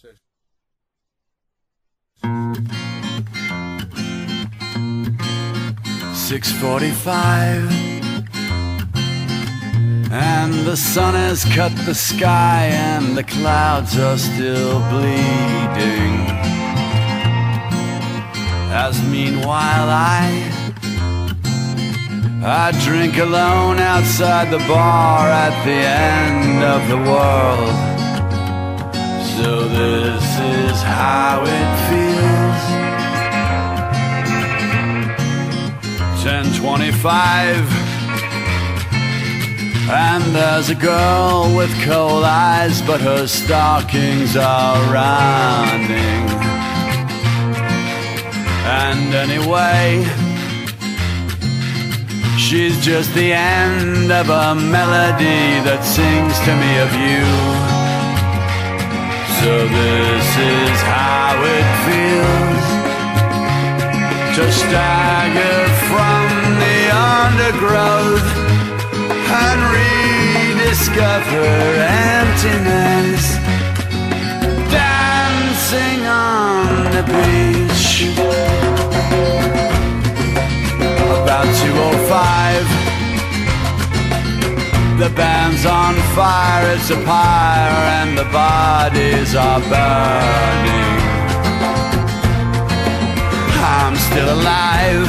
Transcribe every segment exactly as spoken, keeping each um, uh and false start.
six forty-five, and the sun has cut the sky and the clouds are still bleeding, as meanwhile I I drink alone outside the bar at the end of the world. So this is how it feels. Ten twenty-five, and there's a girl with cold eyes, but her stockings are rounding. And anyway, she's just the end of a melody that sings to me of you. So this is how it feels to stagger from the undergrowth and rediscover emptiness, dancing on the beach. About two oh five, the band's on fire, it's a pyre, and the bodies are burning. I'm still alive,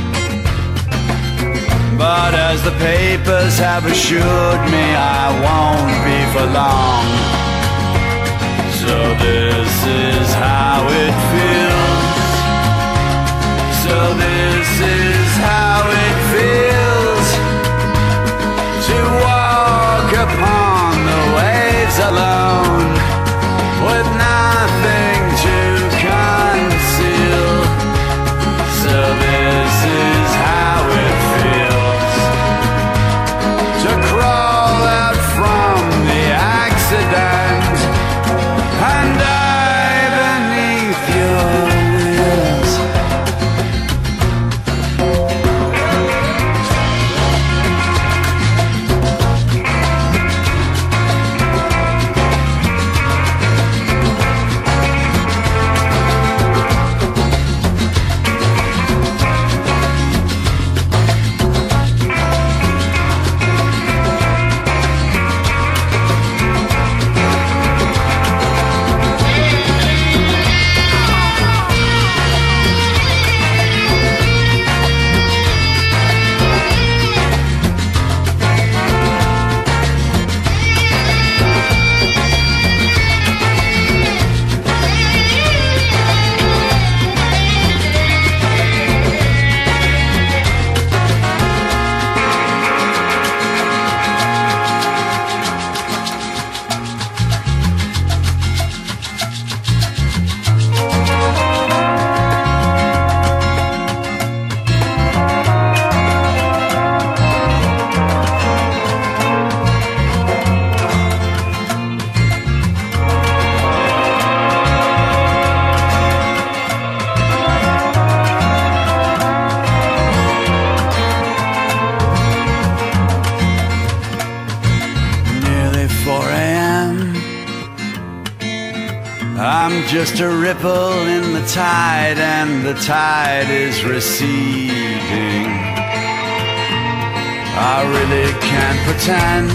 but as the papers have assured me, I won't be for long. So this is how it feels. So this is how it feels to walk upon the waves alone, with nothing to conceal. So this is how it feels to crawl out from the accident and die beneath your wheels. I'm just a ripple in the tide, and the tide is receding. I really can't pretend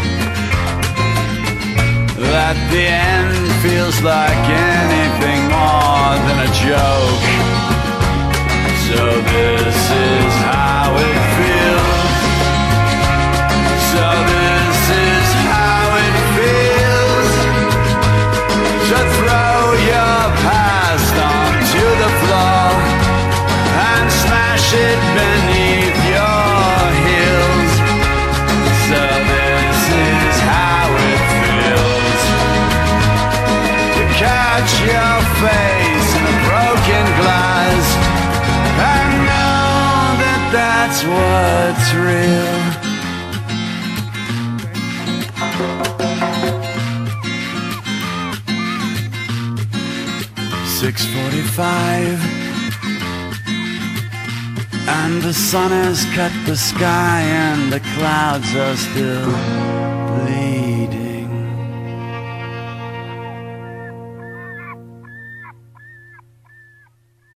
that the end feels like anything more than a joke. So this is how it feels. So this is how it feels to throw your past onto the floor and smash it beneath your heels. So this is how it feels to catch your face in a broken glass and know that that's what's real. six forty-five, and the sun has cut the sky and the clouds are still